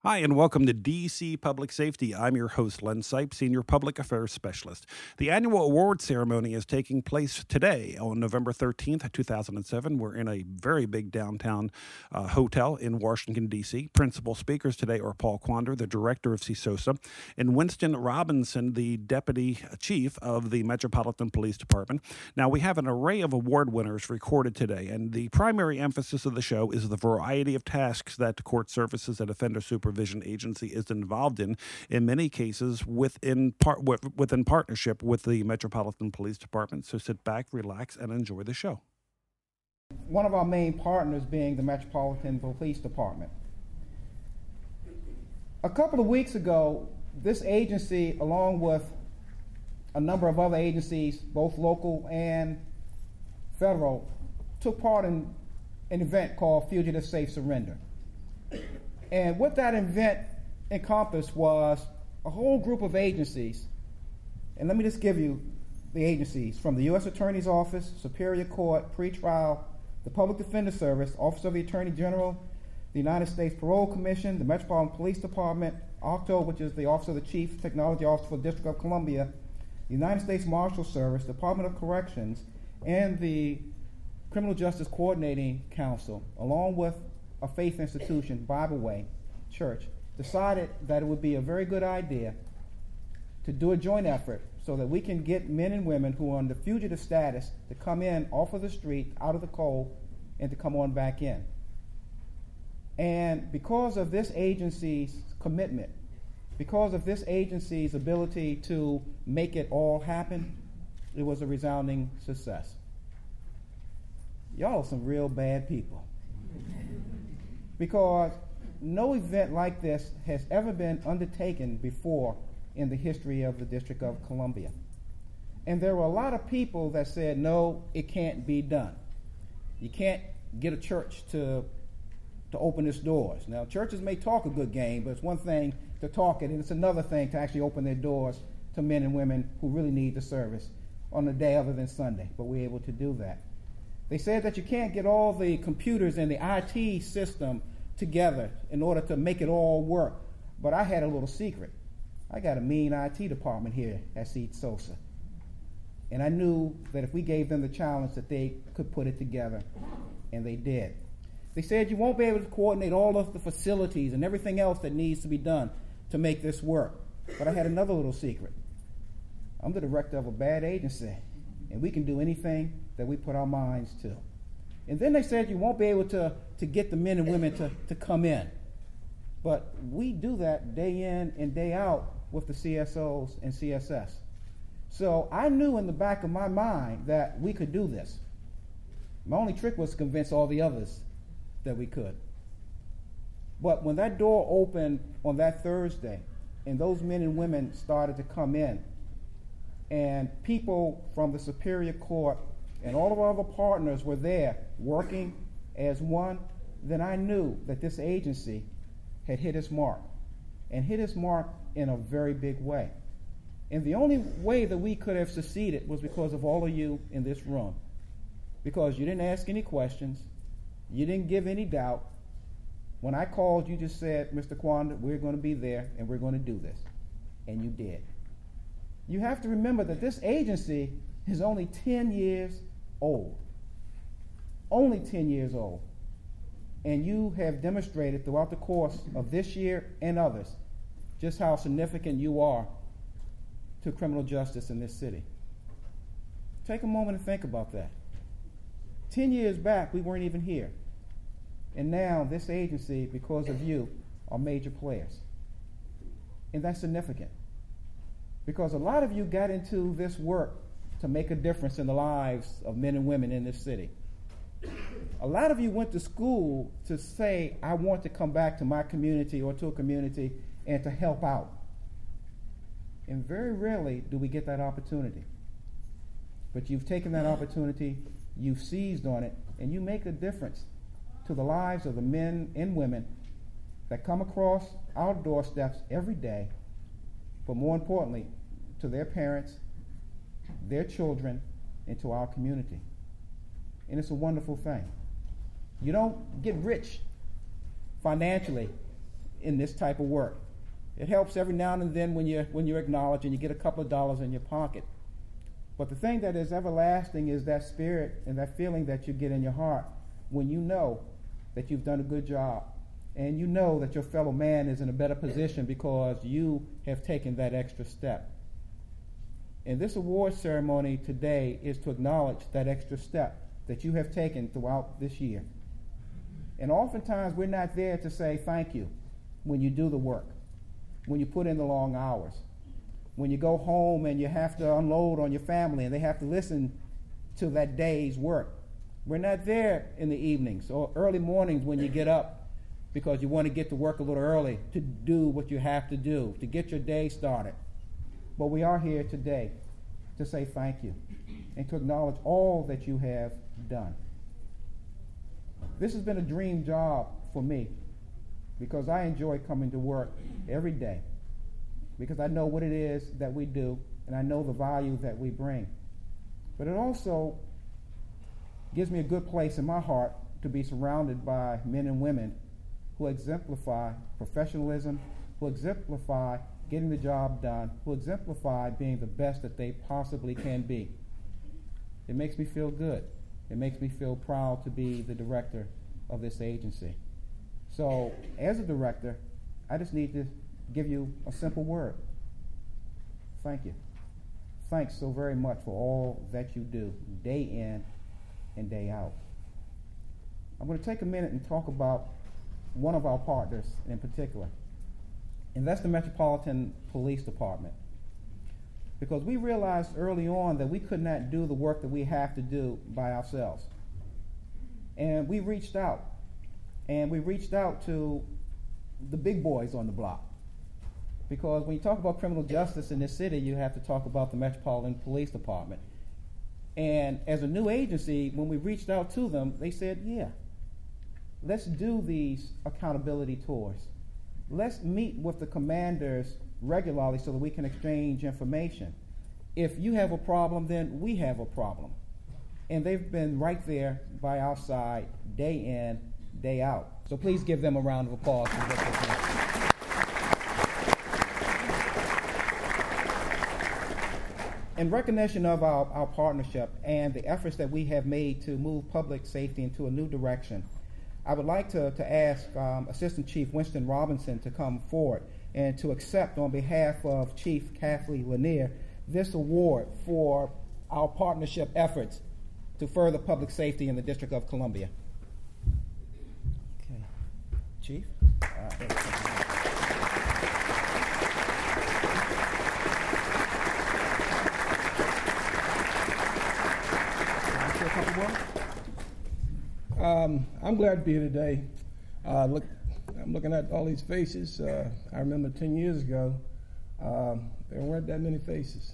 Hi, and welcome to DC Public Safety. I'm your host, Len Sipe, Senior Public Affairs Specialist. The annual award ceremony is taking place today on November 13th, 2007. We're in a very big downtown hotel in Washington, D.C. Principal speakers today are Paul Quander, the director of CSOSA, and Winston Robinson, the deputy chief of the Metropolitan Police Department. Now, we have an array of award winners recorded today, and the primary emphasis of the show is the variety of tasks that the Court Services and Offender Supervision Agency is involved in many cases within partnership with the Metropolitan Police Department. So sit back, relax, and enjoy the show. One of our main partners being the Metropolitan Police Department. A couple of weeks ago, this agency, along with a number of other agencies, both local and federal, took part in an event called Fugitive Safe Surrender. And what that event encompassed was a whole group of agencies. And let me just give you the agencies: from the U.S. Attorney's Office, Superior Court, Pretrial, the Public Defender Service, Office of the Attorney General, the United States Parole Commission, the Metropolitan Police Department, OCTO, which is the Office of the Chief Technology Officer for the District of Columbia, the United States Marshal Service, Department of Corrections, and the Criminal Justice Coordinating Council, along with a faith institution, Bible Way Church, decided that it would be a very good idea to do a joint effort so that we can get men and women who are under fugitive status to come in off of the street, out of the cold, and to come on back in. And because of this agency's commitment, because of this agency's ability to make it all happen, it was a resounding success. Y'all are some real bad people. Because no event like this has ever been undertaken before in the history of the District of Columbia. And there were a lot of people that said, no, it can't be done. You can't get a church to open its doors. Now, churches may talk a good game, but it's one thing to talk it, and it's another thing to actually open their doors to men and women who really need the service on a day other than Sunday. But we're able to do that. They said that you can't get all the computers and the IT system together in order to make it all work. But I had a little secret. I got a mean IT department here at CSOSA. And I knew that if we gave them the challenge that they could put it together, and they did. They said you won't be able to coordinate all of the facilities and everything else that needs to be done to make this work. But I had another little secret. I'm the director of a bad agency, and we can do anything that we put our minds to. And then they said you won't be able to get the men and women to come in. But we do that day in and day out with the CSOs and CSS. So I knew in the back of my mind that we could do this. My only trick was to convince all the others that we could. But when that door opened on that Thursday, and those men and women started to come in, and people from the Superior Court and all of our other partners were there working as one, then I knew that this agency had hit its mark, and hit its mark in a very big way. And the only way that we could have succeeded was because of all of you in this room. Because you didn't ask any questions, you didn't give any doubt. When I called, you just said, Mr. Quander, we're going to be there and we're going to do this. And you did. You have to remember that this agency is only 10 years old. Only 10 years old. And you have demonstrated throughout the course of this year and others just how significant you are to criminal justice in this city. Take a moment and think about that. 10 years back, we weren't even here. And now this agency, because of you, are major players. And that's significant. Because a lot of you got into this work to make a difference in the lives of men and women in this city. A lot of you went to school to say, I want to come back to my community or to a community and to help out. And very rarely do we get that opportunity. But you've taken that opportunity, you've seized on it, and you make a difference to the lives of the men and women that come across our doorsteps every day, but more importantly, to their parents, their children, and to our community. And it's a wonderful thing. You don't get rich financially in this type of work. It helps every now and then when you're acknowledged and you get a couple of dollars in your pocket. But the thing that is everlasting is that spirit and that feeling that you get in your heart when you know that you've done a good job and you know that your fellow man is in a better position because you have taken that extra step. And this award ceremony today is to acknowledge that extra step that you have taken throughout this year. And oftentimes we're not there to say thank you when you do the work, when you put in the long hours, when you go home and you have to unload on your family and they have to listen to that day's work. We're not there in the evenings or early mornings when you get up because you want to get to work a little early to do what you have to do, to get your day started. But we are here today to say thank you and to acknowledge all that you have done. This has been a dream job for me because I enjoy coming to work every day because I know what it is that we do and I know the value that we bring. But it also gives me a good place in my heart to be surrounded by men and women who exemplify professionalism, who exemplify getting the job done, who exemplify being the best that they possibly can be. It makes me feel good. It makes me feel proud to be the director of this agency. So, as a director, I just need to give you a simple word. Thank you. Thanks so very much for all that you do, day in and day out. I'm going to take a minute and talk about one of our partners in particular, and that's the Metropolitan Police Department. Because we realized early on that we could not do the work that we have to do by ourselves. And we reached out. And we reached out to the big boys on the block. Because when you talk about criminal justice in this city, you have to talk about the Metropolitan Police Department. And as a new agency, when we reached out to them, they said, yeah, let's do these accountability tours. Let's meet with the commanders regularly so that we can exchange information. If you have a problem, then we have a problem. And they've been right there by our side, day in, day out. So please give them a round of applause. In recognition of our partnership and the efforts that we have made to move public safety into a new direction, I would like to ask Assistant Chief Winston Robinson to come forward and to accept on behalf of Chief Kathleen Lanier this award for our partnership efforts to further public safety in the District of Columbia. Okay. Chief? I'm glad to be here today. I'm looking at all these faces. I remember 10 years ago, there weren't that many faces.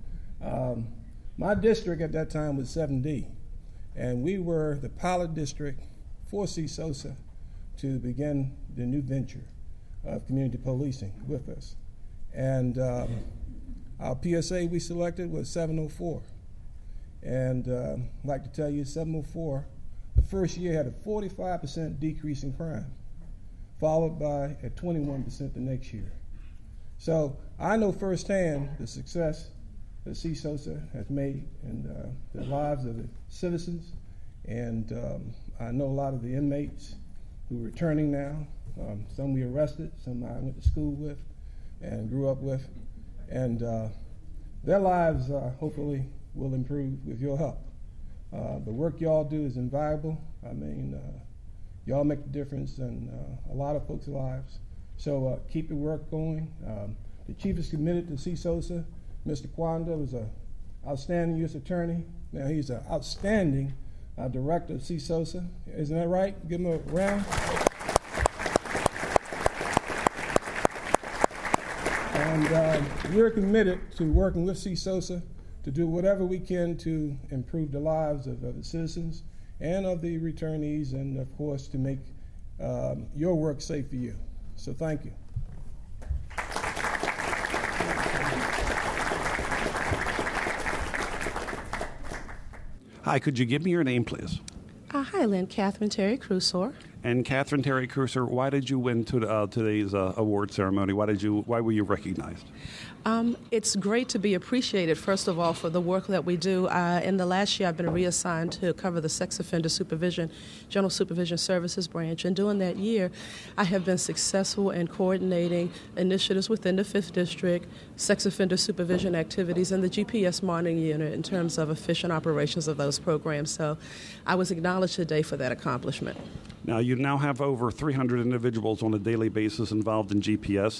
My district at that time was 7D, and we were the pilot district for CSOSA to begin the new venture of community policing with us. And our PSA we selected was 704. And I'd like to tell you 704, the first year had a 45% decrease in crime, followed by a 21% the next year. So I know firsthand the success that CSOSA has made in the lives of the citizens, and I know a lot of the inmates who are returning now. Some we arrested, some I went to school with and grew up with, and their lives hopefully will improve with your help. The work y'all do is invaluable. I mean, y'all make a difference in a lot of folks' lives. So keep the work going. The chief is committed to CSOSA. Mr. Kwanda was an outstanding U.S. attorney. Now he's an outstanding director of CSOSA. Isn't that right? Give him a round. And we're committed to working with CSOSA to do whatever we can to improve the lives of the citizens and of the returnees, and of course to make your work safe for you. So thank you. Hi, could you give me your name, please? Hi, Lynn. Catherine Terry Crusoe. And Catherine Terry Cruiser, why did you win today's award ceremony? Why were you recognized? It's great to be appreciated, first of all, for the work that we do. In the last year, I've been reassigned to cover the Sex Offender Supervision, General Supervision Services branch. And during that year, I have been successful in coordinating initiatives within the 5th District, sex offender supervision activities, and the GPS monitoring unit in terms of efficient operations of those programs. So I was acknowledged today for that accomplishment. Now, you now have over 300 individuals on a daily basis involved in GPS.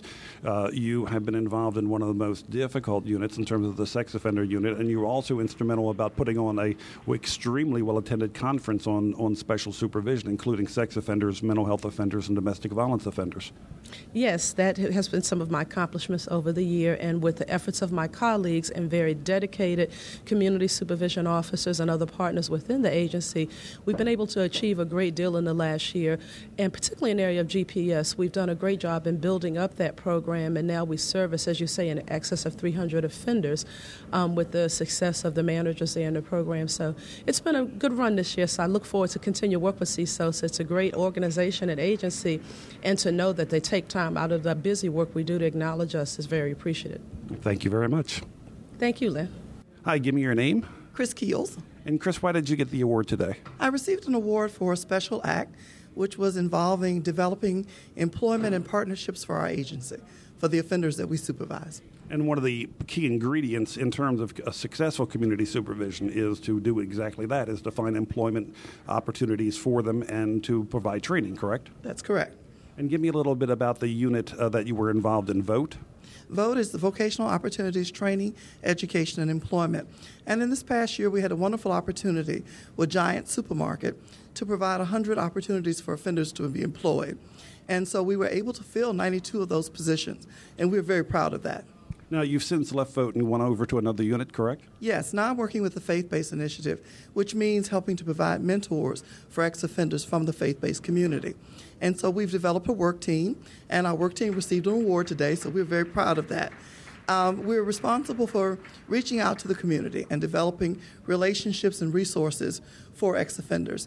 You have been involved in one of the most difficult units in terms of the sex offender unit, and you were also instrumental about putting on a extremely well-attended conference on special supervision, including sex offenders, mental health offenders, and domestic violence offenders. Yes, that has been some of my accomplishments over the year, and with the efforts of my colleagues and very dedicated community supervision officers and other partners within the agency, we've been able to achieve a great deal in the last year, and particularly in the area of GPS. We've done a great job in building up that program, and now we service, as you say, in excess of 300 offenders with the success of the managers there in the program. So it's been a good run this year, so I look forward to continue work with CSOS. It's a great organization and agency, and to know that they take time out of the busy work we do to acknowledge us is very appreciated. Thank you very much. Thank you, Lynn. Hi, give me your name. Chris Keels. And Chris, why did you get the award today? I received an award for a special act, which was involving developing employment and partnerships for our agency, for the offenders that we supervise. And one of the key ingredients in terms of a successful community supervision is to do exactly that, is to find employment opportunities for them and to provide training, correct? That's correct. And give me a little bit about the unit that you were involved in, VOTE. VOTE is the Vocational Opportunities Training, Education, and Employment. And in this past year, we had a wonderful opportunity with Giant Supermarket to provide 100 opportunities for offenders to be employed. And so we were able to fill 92 of those positions, and we're very proud of that. Now, you've since left VOTE and went over to another unit, correct? Yes. Now I'm working with the Faith-Based Initiative, which means helping to provide mentors for ex-offenders from the faith-based community. And so we've developed a work team, and our work team received an award today, so we're very proud of that. We're responsible for reaching out to the community and developing relationships and resources for ex-offenders.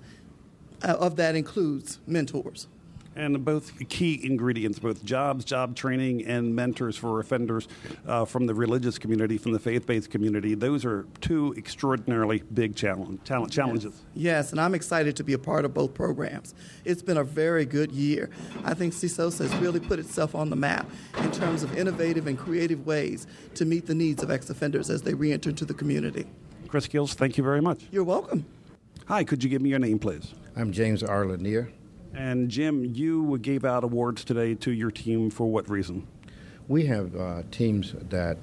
Of that includes mentors. And both key ingredients, both job training, and mentors for offenders from the religious community, from the faith-based community, those are two extraordinarily big challenges. Yes, and I'm excited to be a part of both programs. It's been a very good year. I think CSOS has really put itself on the map in terms of innovative and creative ways to meet the needs of ex-offenders as they re-enter into the community. Chris Keels, thank you very much. You're welcome. Hi, could you give me your name, please? I'm James R. Lanier. And Jim, you gave out awards today to your team for what reason? We have teams that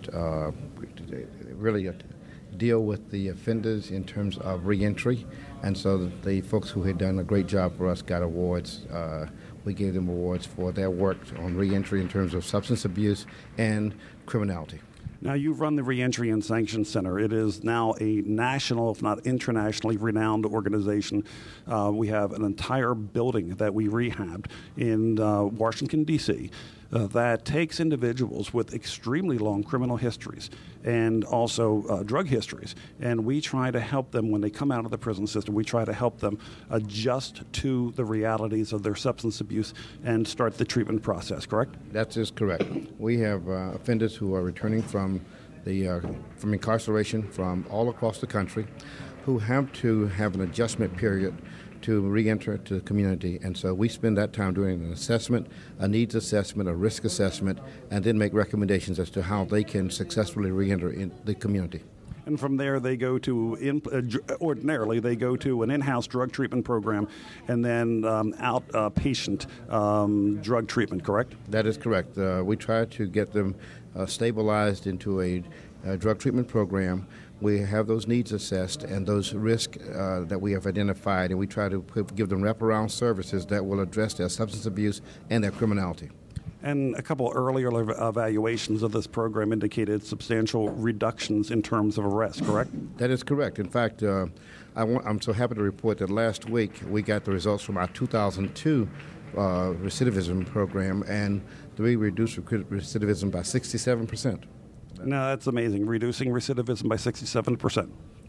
really deal with the offenders in terms of reentry, and so the folks who had done a great job for us got awards. We gave them awards for their work on reentry in terms of substance abuse and criminality. Now, you run the Reentry and Sanctions Center. It is now a national, if not internationally renowned organization. We have an entire building that we rehabbed in Washington, D.C., that takes individuals with extremely long criminal histories and also drug histories. And we try to help them when they come out of the prison system. We try to help them adjust to the realities of their substance abuse and start the treatment process, correct? That is correct. We have offenders who are returning from incarceration from all across the country who have to have an adjustment period to re-enter to the community. And so we spend that time doing an assessment, a needs assessment, a risk assessment, and then make recommendations as to how they can successfully re-enter in the community. And from there, they go to, ordinarily, they go to an in-house drug treatment program and then outpatient drug treatment, correct? That is correct. We try to get them stabilized into a drug treatment program. We have those needs assessed and those risks that we have identified, and we try to give them wraparound services that will address their substance abuse and their criminality. And a couple earlier evaluations of this program indicated substantial reductions in terms of arrest, correct? That is correct. In fact, I'm so happy to report that last week we got the results from our 2002 recidivism program, and we reduced recidivism by 67%. No, that's amazing. Reducing recidivism by 67%.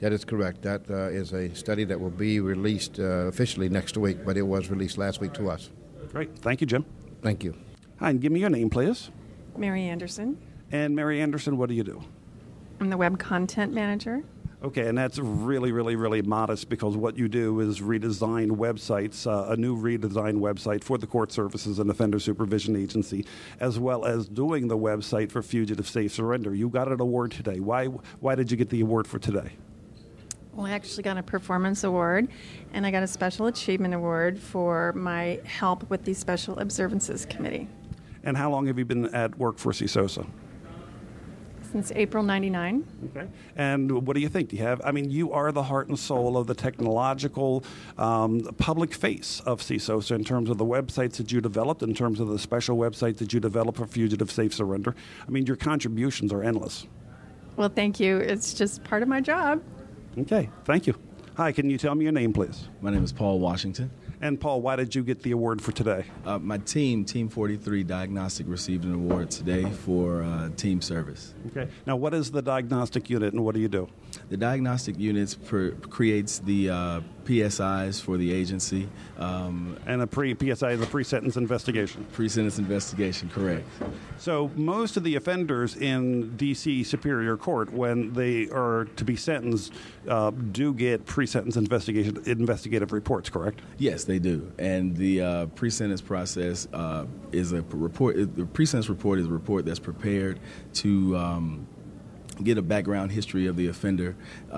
That is correct. That is a study that will be released officially next week, but it was released last week to us. Great. Thank you, Jim. Thank you. Hi, and give me your name, please. Mary Anderson. And Mary Anderson, what do you do? I'm the web content manager. Okay, and that's really, really, really modest because what you do is redesign websites, a new redesigned website for the Court Services and Offender Supervision Agency, as well as doing the website for Fugitive Safe Surrender. You got an award today. Why did you get the award for today? Well, I actually got a performance award, and I got a special achievement award for my help with the Special Observances Committee. And how long have you been at work for CSOSA? Since April '99. Okay. And what do you think? Do you have? I mean, you are the heart and soul of the technological public face of CSOSA in terms of the websites that you developed, in terms of the special websites that you developed for Fugitive Safe Surrender. I mean, your contributions are endless. Well, thank you. It's just part of my job. Okay. Thank you. Hi, can you tell me your name, please? My name is Paul Washington. And Paul, why did you get the award for today? My team, Team 43 Diagnostic, received an award today for team service. Okay. Now, what is the diagnostic unit and what do you do? The diagnostic unit creates the PSIs for the agency. And a PSI is a pre-sentence investigation. Pre-sentence investigation, correct. So most of the offenders in D.C. Superior Court, when they are to be sentenced, do get pre-sentence investigative reports, correct? Yes, they do. And the pre-sentence process is a report. The pre-sentence report is a report that's prepared to get a background history of the offender,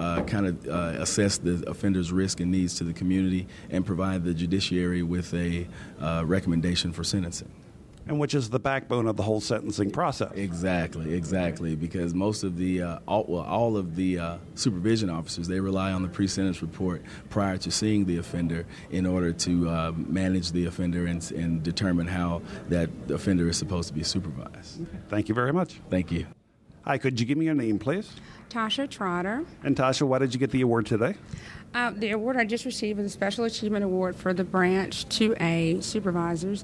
assess the offender's risk and needs to the community, and provide the judiciary with a recommendation for sentencing. And which is the backbone of the whole sentencing process. Exactly. Because most of the, all of the supervision officers, they rely on the pre-sentence report prior to seeing the offender in order to manage the offender and determine how that offender is supposed to be supervised. Okay. Thank you very much. Thank you. Hi, could you give me your name, please? Tasha Trotter. And Tasha, why did you get the award today? The award I just received was a Special Achievement Award for the Branch 2A supervisors.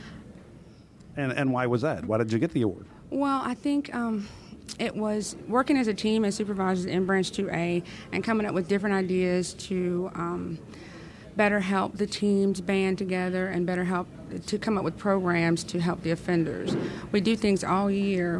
And why was that? Why did you get the award? Well, I think it was working as a team as supervisors in Branch 2A and coming up with different ideas to better help the teams band together and better help to come up with programs to help the offenders. We do things all year.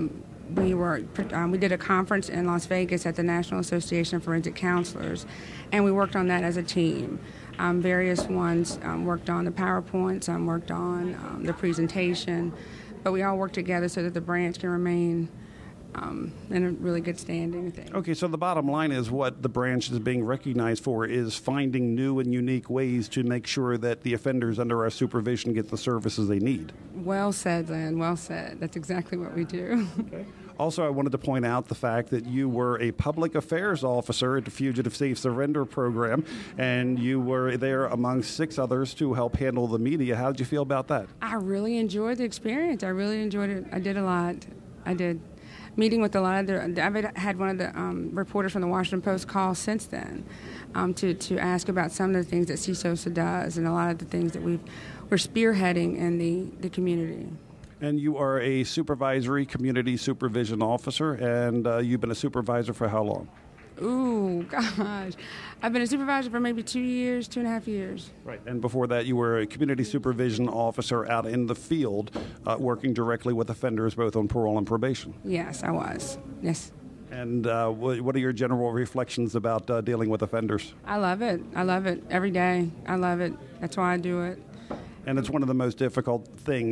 We did a conference in Las Vegas at the National Association of Forensic Counselors, and we worked on that as a team. Various ones worked on the PowerPoint, some worked on the presentation, but we all work together so that the branch can remain in a really good standing. Okay, so the bottom line is what the branch is being recognized for is finding new and unique ways to make sure that the offenders under our supervision get the services they need. Well said, Lynn, well said. That's exactly what we do. Okay. Also, I wanted to point out the fact that you were a public affairs officer at the Fugitive Safe Surrender Program, and you were there among 6 others to help handle the media. How did you feel about that? I really enjoyed the experience. I really enjoyed it. I did a lot. I did. Meeting with a lot of I've had one of the reporters from the Washington Post call since then to ask about some of the things that CSOSA does and a lot of the things that we're spearheading in the community. And you are a supervisory community supervision officer, and you've been a supervisor for how long? Ooh, gosh. I've been a supervisor for maybe 2.5 years. Right. And before that, you were a community supervision officer out in the field, working directly with offenders both on parole and probation. Yes, I was. Yes. And what are your general reflections about dealing with offenders? I love it. I love it every day. I love it. That's why I do it. And it's one of the most difficult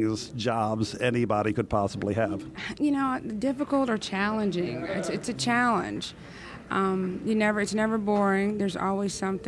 jobs anybody could possibly have. You know, difficult or challenging. It's a challenge. It's never boring. There's always some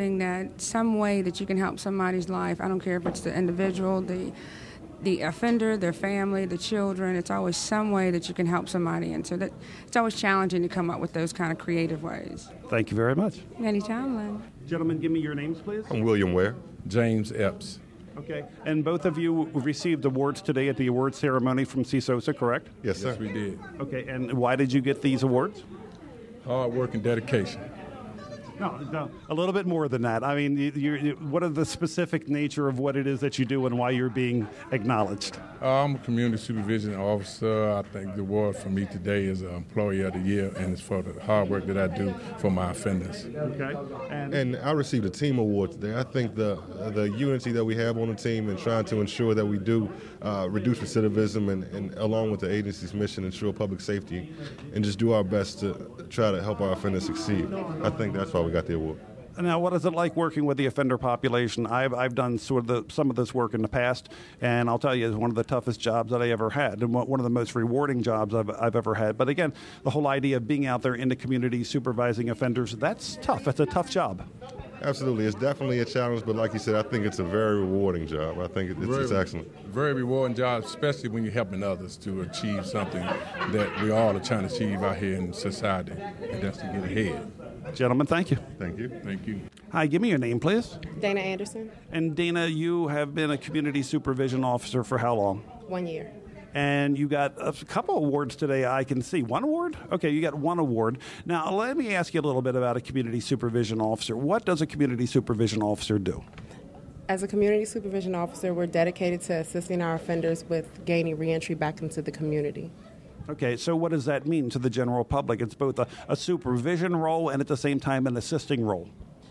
way that you can help somebody's life. I don't care if it's the individual, the offender, their family, the children. It's always some way that you can help somebody. And so that it's always challenging to come up with those kind of creative ways. Thank you very much. Anytime, Len. Gentlemen, give me your names, please. I'm William Ware. James Epps. Okay. And both of you received awards today at the awards ceremony from CSOSA, correct? Yes, sir. Yes, we did. Okay. And why did you get these awards? Hard work and dedication. No, a little bit more than that. I mean, what are the specific nature of what it is that you do and why you're being acknowledged? I'm a community supervision officer. I think the award for me today is Employee of the Year, and it's for the hard work that I do for my offenders. Okay. And I received a team award today. I think the unity that we have on the team and trying to ensure that we do reduce recidivism and along with the agency's mission, ensure public safety, and just do our best to try to help our offenders succeed. I think that's why we got the award. Now, what is it like working with the offender population? I've done some of this work in the past, and I'll tell you, it's one of the toughest jobs that I ever had, and one of the most rewarding jobs I've ever had. But again, the whole idea of being out there in the community supervising offenders, that's tough. It's a tough job. Absolutely. It's definitely a challenge, but like you said, I think it's a very rewarding job. I think it's excellent. Very rewarding job, especially when you're helping others to achieve something that we all are trying to achieve out here in society, and that's to get ahead. Gentlemen, thank you. Thank you. Thank you. Hi, give me your name, please. Dana Anderson. And Dana, you have been a community supervision officer for how long? 1 year. And you got a couple awards today, I can see. One award? Okay, you got one award. Now, let me ask you a little bit about a community supervision officer. What does a community supervision officer do? As a community supervision officer, we're dedicated to assisting our offenders with gaining reentry back into the community. Okay, so what does that mean to the general public? It's both a supervision role and at the same time an assisting role.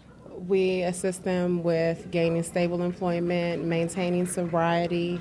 We assist them with gaining stable employment, maintaining sobriety,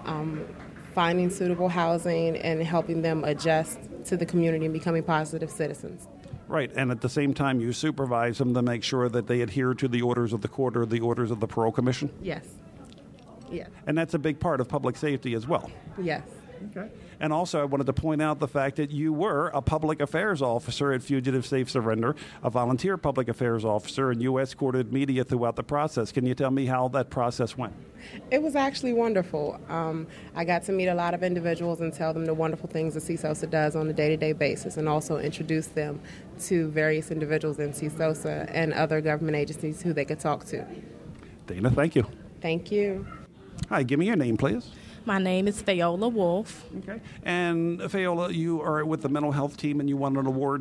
finding suitable housing, and helping them adjust to the community and becoming positive citizens. Right, and at the same time you supervise them to make sure that they adhere to the orders of the court or the orders of the parole commission? Yes. Yes. And that's a big part of public safety as well. Yes. Okay. And also, I wanted to point out the fact that you were a public affairs officer at Fugitive Safe Surrender, a volunteer public affairs officer, and you escorted media throughout the process. Can you tell me how that process went? It was actually wonderful. I got to meet a lot of individuals and tell them the wonderful things that CSOSA does on a day-to-day basis, and also introduce them to various individuals in CSOSA and other government agencies who they could talk to. Dana, thank you. Thank you. Hi, give me your name, please. My name is Fayola Wolf. Okay. And Fayola, you are with the mental health team, and you won an award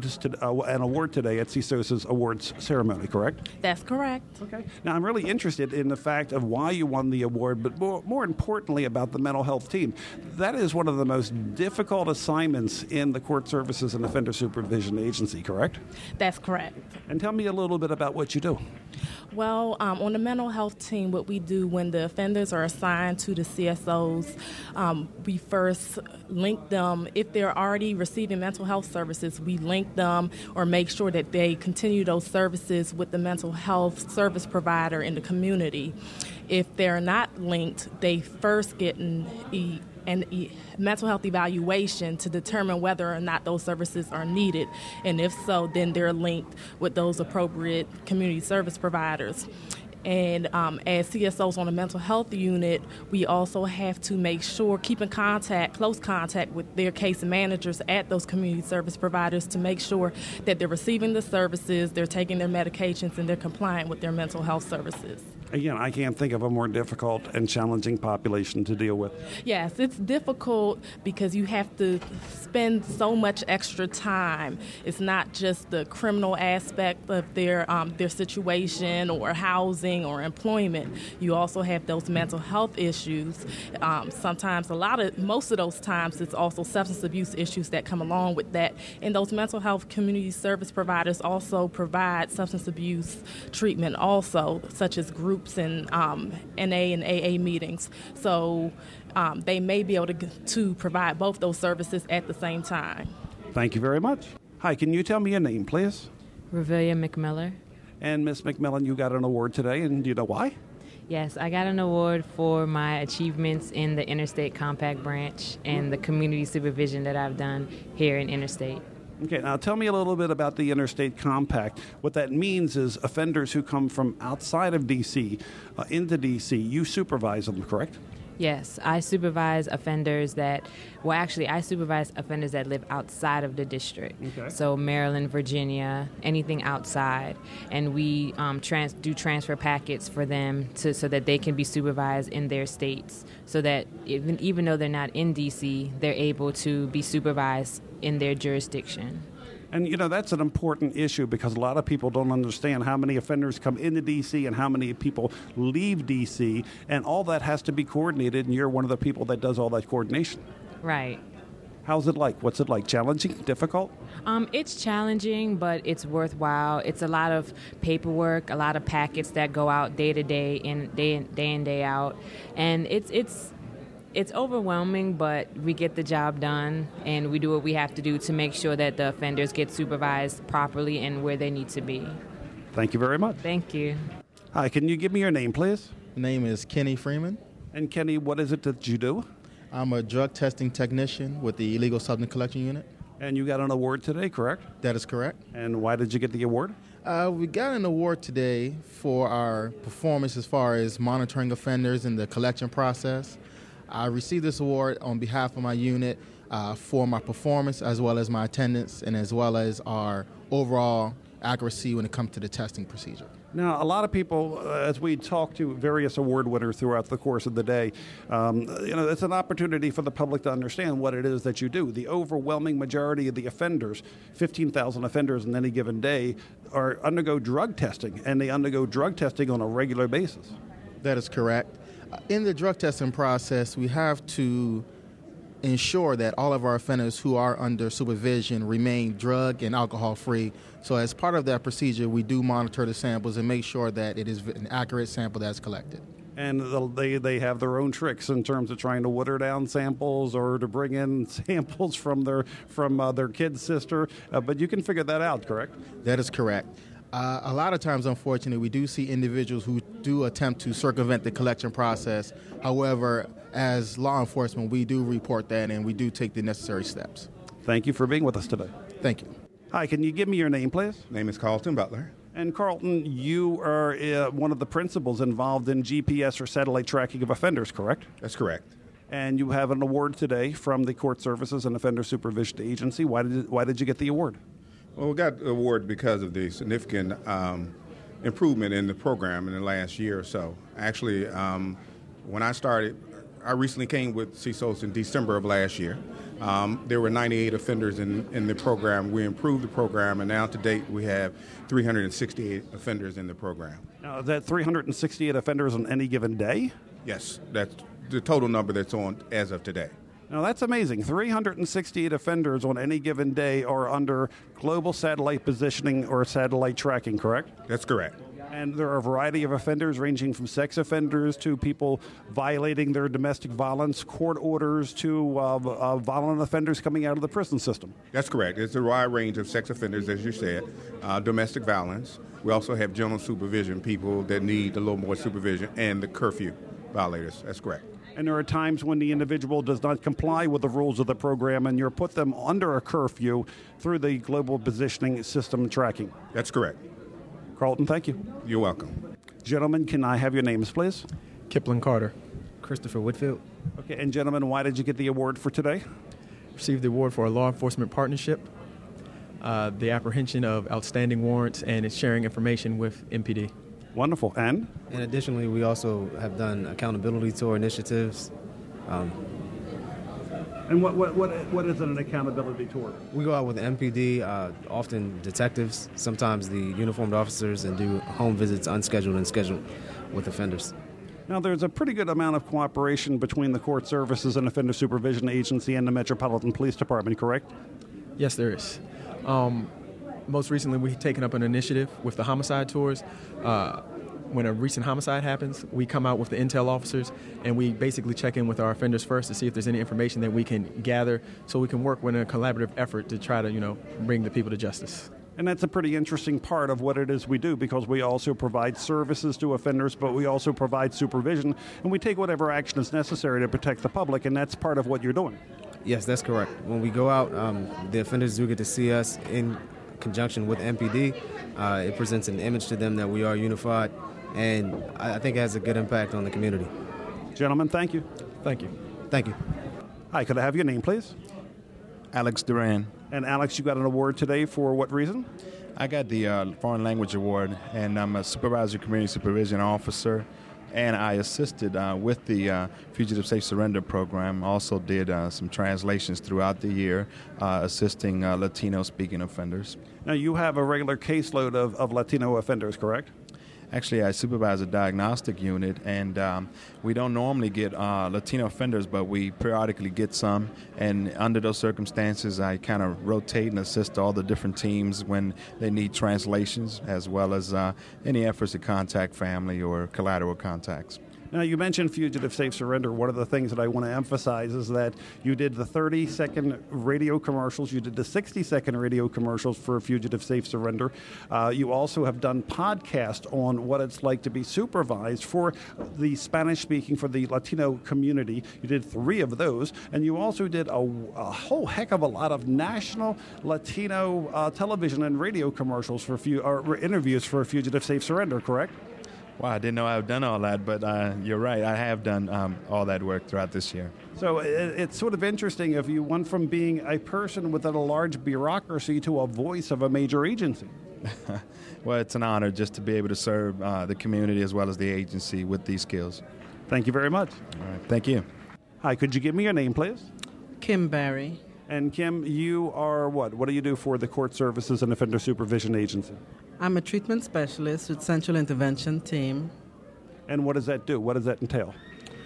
today at CSOSA's awards ceremony, correct? That's correct. Okay. Now, I'm really interested in the fact of why you won the award, but more importantly about the mental health team. That is one of the most difficult assignments in the Court Services and Offender Supervision Agency, correct? That's correct. And tell me a little bit about what you do. Well, on the mental health team, what we do when the offenders are assigned to the CSOs, we first link them. If they're already receiving mental health services, we link them or make sure that they continue those services with the mental health service provider in the community. If they're not linked, they first get an mental health evaluation to determine whether or not those services are needed. And if so, then they're linked with those appropriate community service providers. And as CSOs on the mental health unit, we also have to make sure, keep in contact, close contact with their case managers at those community service providers to make sure that they're receiving the services, they're taking their medications, and they're compliant with their mental health services. Again, I can't think of a more difficult and challenging population to deal with. Yes, it's difficult because you have to spend so much extra time. It's not just the criminal aspect of their situation or housing or employment. You also have those mental health issues. Sometimes, most of those times, it's also substance abuse issues that come along with that. And those mental health community service providers also provide substance abuse treatment also, such as groups and NA and AA meetings. So they may be able to provide both those services at the same time. Thank you very much. Hi, can you tell me your name, please? Revelia McMillan. And Ms. McMillan, you got an award today, and do you know why? Yes, I got an award for my achievements in the Interstate Compact branch and the community supervision that I've done here in Interstate. Okay, now tell me a little bit about the Interstate Compact. What that means is offenders who come from outside of D.C. Into D.C., you supervise them, correct? Yes, I supervise offenders I supervise offenders that live outside of the district. Okay. So Maryland, Virginia, anything outside. And we do transfer packets for them so that they can be supervised in their states, so that even though they're not in D.C., they're able to be supervised in their jurisdiction. And, that's an important issue because a lot of people don't understand how many offenders come into D.C. and how many people leave D.C., and all that has to be coordinated, and you're one of the people that does all that coordination. Right. How's it like? What's it like? Challenging? Difficult? It's challenging, but it's worthwhile. It's a lot of paperwork, a lot of packets that go out day to day, day in, day out. And it's overwhelming, but we get the job done, and we do what we have to do to make sure that the offenders get supervised properly and where they need to be. Thank you very much. Thank you. Hi, can you give me your name, please? My name is Kenny Freeman. And Kenny, what is it that you do? I'm a drug testing technician with the Illegal Substance Collection Unit. And you got an award today, correct? That is correct. And why did you get the award? We got an award today for our performance as far as monitoring offenders in the collection process. I received this award on behalf of my unit for my performance as well as my attendance and as well as our overall accuracy when it comes to the testing procedure. Now, a lot of people, as we talk to various award winners throughout the course of the day, it's an opportunity for the public to understand what it is that you do. The overwhelming majority of the offenders, 15,000 offenders in any given day, undergo drug testing, and they undergo drug testing on a regular basis. That is correct. In the drug testing process, we have to ensure that all of our offenders who are under supervision remain drug and alcohol free. So as part of that procedure, we do monitor the samples and make sure that it is an accurate sample that's collected. And they have their own tricks in terms of trying to water down samples or to bring in samples from their kid's sister. But you can figure that out, correct? That is correct. A lot of times, unfortunately, we do see individuals who do attempt to circumvent the collection process. However, as law enforcement, we do report that and we do take the necessary steps. Thank you for being with us today. Thank you. Hi, can you give me your name, please? Name is Carlton Butler. And Carlton, you are one of the principals involved in GPS or satellite tracking of offenders, correct? That's correct. And you have an award today from the Court Services and Offender Supervision Agency. Why did you get the award? Well, we got the award because of the significant improvement in the program in the last year or so. Actually, when I started, I recently came with CSOS in December of last year. There were 98 offenders in the program. We improved the program, and now to date we have 368 offenders in the program. Now, is that 368 offenders on any given day? Yes, that's the total number that's on as of today. Now, that's amazing. 368 offenders on any given day are under global satellite positioning or satellite tracking, correct? That's correct. And there are a variety of offenders ranging from sex offenders to people violating their domestic violence court orders to violent offenders coming out of the prison system. That's correct. It's a wide range of sex offenders, as you said, domestic violence. We also have general supervision, people that need a little more supervision, and the curfew violators. That's correct. And there are times when the individual does not comply with the rules of the program, and you put them under a curfew through the global positioning system tracking. That's correct. Carlton, thank you. You're welcome. Gentlemen, can I have your names, please? Kipling Carter. Christopher Whitfield. Okay, and gentlemen, why did you get the award for today? Received the award for a law enforcement partnership, the apprehension of outstanding warrants, and its sharing information with MPD. Wonderful. And additionally, we also have done accountability tour initiatives. And what is an accountability tour? We go out with MPD, often detectives, sometimes the uniformed officers, and do home visits, unscheduled and scheduled, with offenders. Now, there's a pretty good amount of cooperation between the Court Services and Offender Supervision Agency and the Metropolitan Police Department, correct? Yes, there is. Most recently, we've taken up an initiative with the homicide tours. When a recent homicide happens, we come out with the intel officers, and we basically check in with our offenders first to see if there's any information that we can gather so we can work with a collaborative effort to try to, bring the people to justice. And that's a pretty interesting part of what it is we do, because we also provide services to offenders, but we also provide supervision, and we take whatever action is necessary to protect the public, and that's part of what you're doing. Yes, that's correct. When we go out, the offenders do get to see us in conjunction with MPD. It presents an image to them that we are unified, and I think it has a good impact on the community. Gentlemen, thank you. Thank you. Thank you. Hi, could I have your name, please? Alex Duran. And Alex, you got an award today for what reason? I got the Foreign Language Award, and I'm a Supervisor Community Supervision Officer and I assisted with the Fugitive Safe Surrender program. Also did some translations throughout the year, assisting Latino-speaking offenders. Now, you have a regular caseload of Latino offenders, correct? Actually, I supervise a diagnostic unit, and we don't normally get Latino offenders, but we periodically get some. And under those circumstances, I kind of rotate and assist all the different teams when they need translations, as well as any efforts to contact family or collateral contacts. Now, you mentioned Fugitive Safe Surrender. One of the things that I want to emphasize is that you did the 30-second radio commercials. You did the 60-second radio commercials for Fugitive Safe Surrender. You also have done podcasts on what it's like to be supervised for the Spanish-speaking, for the Latino community. You did 3 of those. And you also did a whole heck of a lot of national Latino television and radio commercials for interviews for Fugitive Safe Surrender, correct? Wow, I didn't know I've done all that, but you're right. I have done all that work throughout this year. So it's sort of interesting if you went from being a person within a large bureaucracy to a voice of a major agency. Well, it's an honor just to be able to serve the community as well as the agency with these skills. Thank you very much. All right, thank you. Hi, could you give me your name, please? Kim Barry. And Kim, you are what? What do you do for the Court Services and Offender Supervision Agency? I'm a treatment specialist with Central Intervention Team. And what does that do? What does that entail?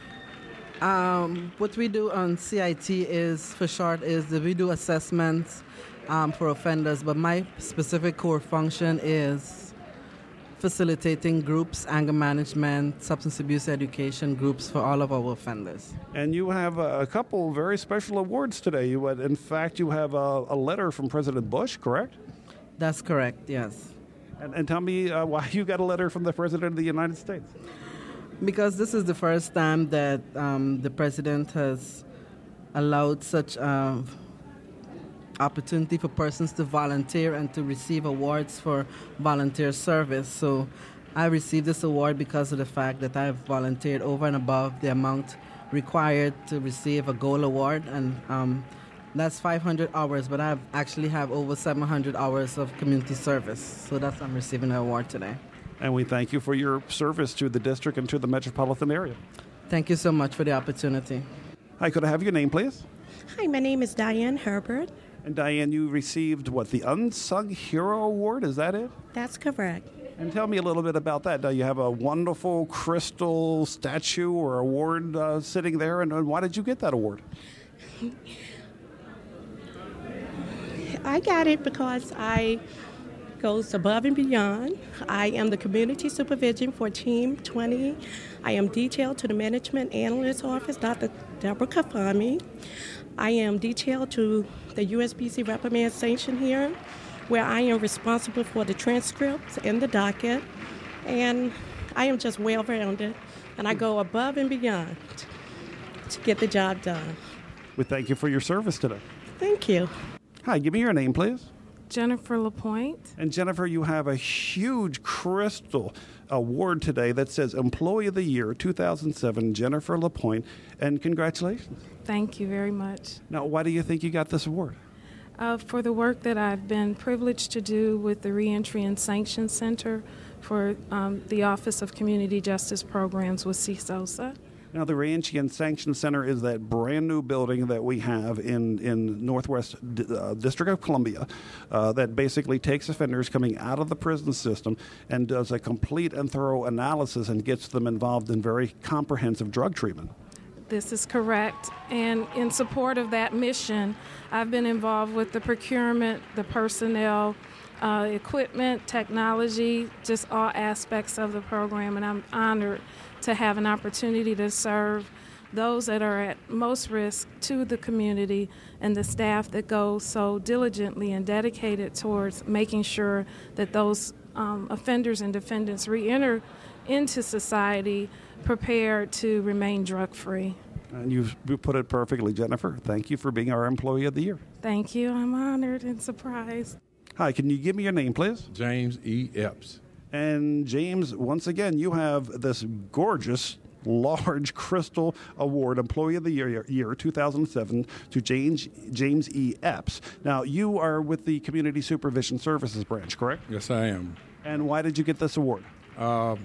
What we do on CIT is, for short, is that we do assessments for offenders, but my specific core function is facilitating groups, anger management, substance abuse education groups for all of our offenders. And you have a couple very special awards today. In fact, you have a letter from President Bush, correct? That's correct, yes. And tell me why you got a letter from the President of the United States. Because this is the first time that the President has allowed such opportunity for persons to volunteer and to receive awards for volunteer service. So I received this award because of the fact that I've volunteered over and above the amount required to receive a gold award, and that's 500 hours, but I actually have over 700 hours of community service. So that's why I'm receiving the award today. And we thank you for your service to the district and to the metropolitan area. Thank you so much for the opportunity. Hi, could I have your name, please? Hi, my name is Diane Herbert. And Diane, you received, the Unsung Hero Award? Is that it? That's correct. And tell me a little bit about that. Now, you have a wonderful crystal statue or award sitting there, and why did you get that award? I got it because I goes above and beyond. I am the community supervision for Team 20. I am detailed to the Management Analyst Office, Dr. Deborah Kafami. I am detailed to the USBC reprimand sanction hearing, where I am responsible for the transcripts and the docket. And I am just well-rounded, and I go above and beyond to get the job done. We thank you for your service today. Thank you. Hi, give me your name, please. Jennifer LaPointe. And Jennifer, you have a huge crystal award today that says Employee of the Year 2007, Jennifer LaPointe, and congratulations. Thank you very much. Now, why do you think you got this award? For the work that I've been privileged to do with the Reentry and Sanction Center for the Office of Community Justice Programs with CSOSA. Now, the Reentry and Sanction Center is that brand new building that we have in Northwest District of Columbia that basically takes offenders coming out of the prison system and does a complete and thorough analysis and gets them involved in very comprehensive drug treatment. This is correct. And in support of that mission, I've been involved with the procurement, the personnel, equipment, technology, just all aspects of the program. And I'm honored to have an opportunity to serve those that are at most risk to the community and the staff that go so diligently and dedicated towards making sure that those offenders and defendants reenter into society prepared to remain drug-free. And you put it perfectly, Jennifer. Thank you for being our Employee of the Year. Thank you. I'm honored and surprised. Hi, can you give me your name, please? James E. Epps. And James, once again, you have this gorgeous, large crystal award, Employee of the Year 2007, to James E. Epps. Now, you are with the Community Supervision Services branch, correct? Yes, I am. And why did you get this award?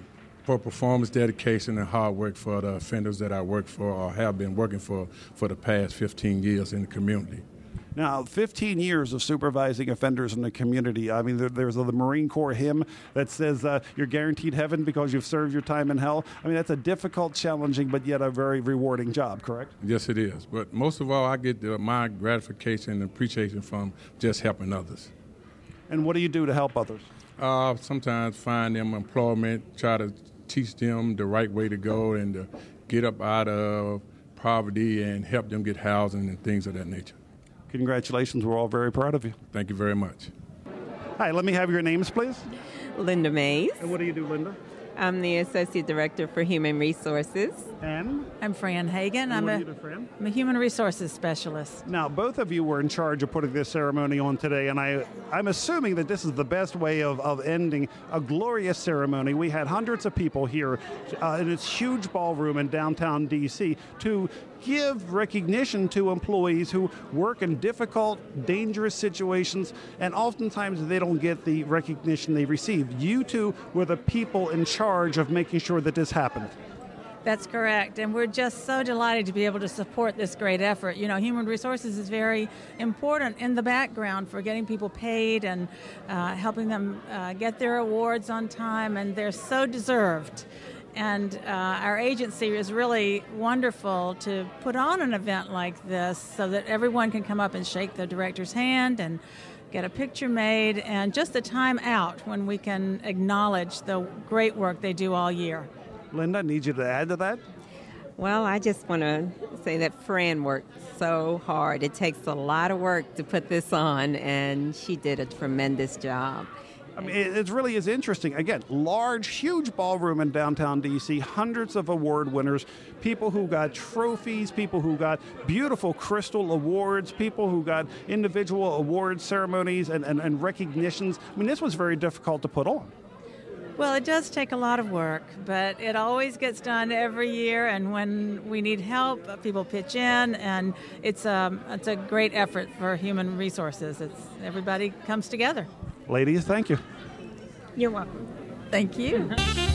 for performance, dedication, and hard work for the offenders that I work for or have been working for the past 15 years in the community. Now, 15 years of supervising offenders in the community. I mean, there's the Marine Corps hymn that says you're guaranteed heaven because you've served your time in hell. I mean, that's a difficult, challenging, but yet a very rewarding job, correct? Yes, it is. But most of all, I get my gratification and appreciation from just helping others. And what do you do to help others? Sometimes find them employment, try to teach them the right way to go and to get up out of poverty and help them get housing and things of that nature. Congratulations. We're all very proud of you. Thank you very much. Hi, let me have your names, please. Linda Mays. And what do you do, Linda? I'm the Associate Director for Human Resources. And? I'm Fran Hagan. I'm a Human Resources Specialist. Now, both of you were in charge of putting this ceremony on today, and I'm assuming that this is the best way of ending a glorious ceremony. We had hundreds of people here in this huge ballroom in downtown D.C. to give recognition to employees who work in difficult, dangerous situations, and oftentimes they don't get the recognition they received. You two were the people in charge of making sure that this happened. That's correct, and we're just so delighted to be able to support this great effort. You know, Human Resources is very important in the background for getting people paid and helping them get their awards on time, and they're so deserved. And our agency is really wonderful to put on an event like this so that everyone can come up and shake the director's hand and get a picture made, and just a time out when we can acknowledge the great work they do all year. Linda, I need you to add to that. Well, I just want to say that Fran worked so hard. It takes a lot of work to put this on, and she did a tremendous job. I mean, it really is interesting. Again, large, huge ballroom in downtown D.C., hundreds of award winners, people who got trophies, people who got beautiful crystal awards, people who got individual award ceremonies and recognitions. I mean, this was very difficult to put on. Well, it does take a lot of work, but it always gets done every year, and when we need help, people pitch in, and it's a great effort for Human Resources. Everybody comes together. Ladies, thank you. You're welcome. Thank you.